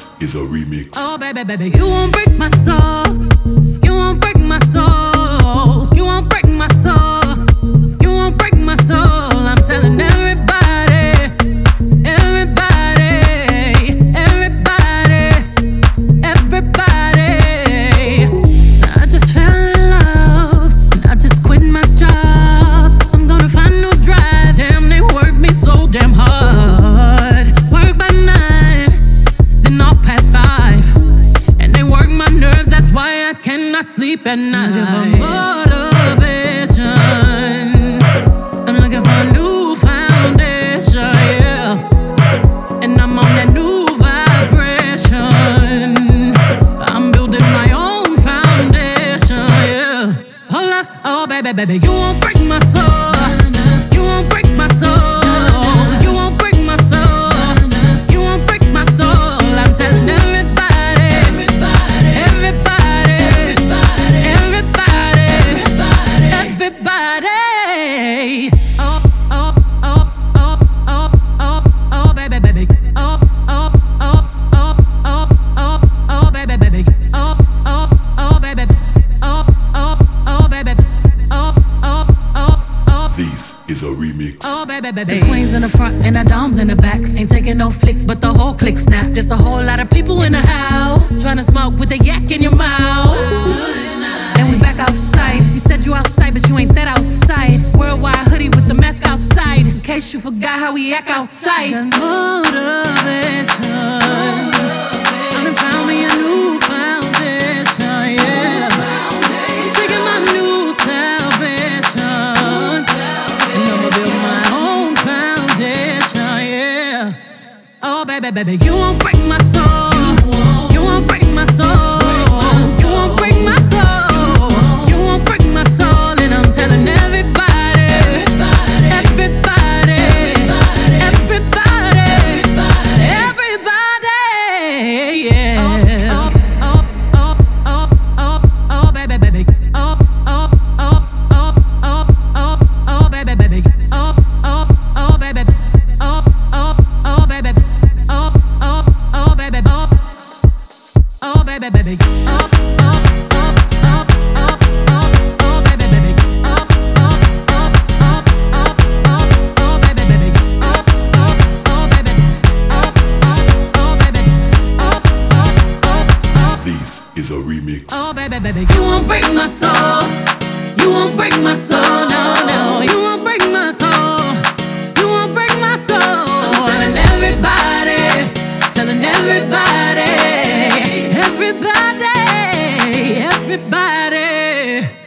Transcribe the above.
This is a remix. Oh, baby, baby, you won't break my soul. You won't break my soul. You won't break my soul. You won't break my soul. I'm telling everybody, everybody, everybody, everybody. I just fell in love. I just quit my job. I'm gonna find a new drive. Damn, they work me so damn hard. Work by 9, then off past 5, and they work my nerves. That's why I cannot sleep at night. Looking for motivation. I'm looking for a new foundation, yeah. And I'm on that new vibration. I'm building my own foundation, yeah. Hold up, oh baby, baby, you won't break my soul. You won't break my soul. You won't break my soul. You won't break my soul. I'm telling everybody, everybody, everybody, everybody, everybody. Oh, oh, oh, oh, oh, oh, oh, baby, baby. Oh, oh, oh, oh, oh, oh, oh, baby, baby. Oh, oh, oh, baby. Oh, oh, oh, baby. Oh, oh, oh, oh. This is a remix. Oh, baby, baby. The queen's in the front and the dom's in the back. Ain't taking no flicks, but the whole click snap. Just a whole lot of people in the house trying to smoke with a yak in your mouth. And we back outside. You said you outside, but you ain't that outside. Worldwide hoodie with the mask outside, in case you forgot how we act outside. Got motivation. I done found me a new foundation, yeah. Taking my new salvation. And I'ma build my own foundation, yeah. Oh, baby, baby, you won't break my soul. You won't break my soul. You won't break my soul. You won't break my soul. And I'm telling everybody, everybody, everybody, everybody, yeah. Oh, oh, oh, oh, oh, oh, baby, baby. Oh, oh, oh, oh, oh, oh, oh, baby, baby. Oh, oh, oh, baby. Oh, oh, oh, baby. Oh, oh, oh, baby. Oh, oh, baby, baby. Oh, oh, oh, oh, oh, oh, oh, baby, baby. Oh, oh, oh, oh, oh, oh, oh, baby, baby. Oh, oh, oh, baby. Oh, oh, oh, baby. Oh, oh, oh, oh. This is a remix. Oh, baby, baby, you won't break my soul. You won't break my soul, no, no. You won't break my soul. You won't break my soul. I'm telling everybody, telling everybody, everybody, everybody.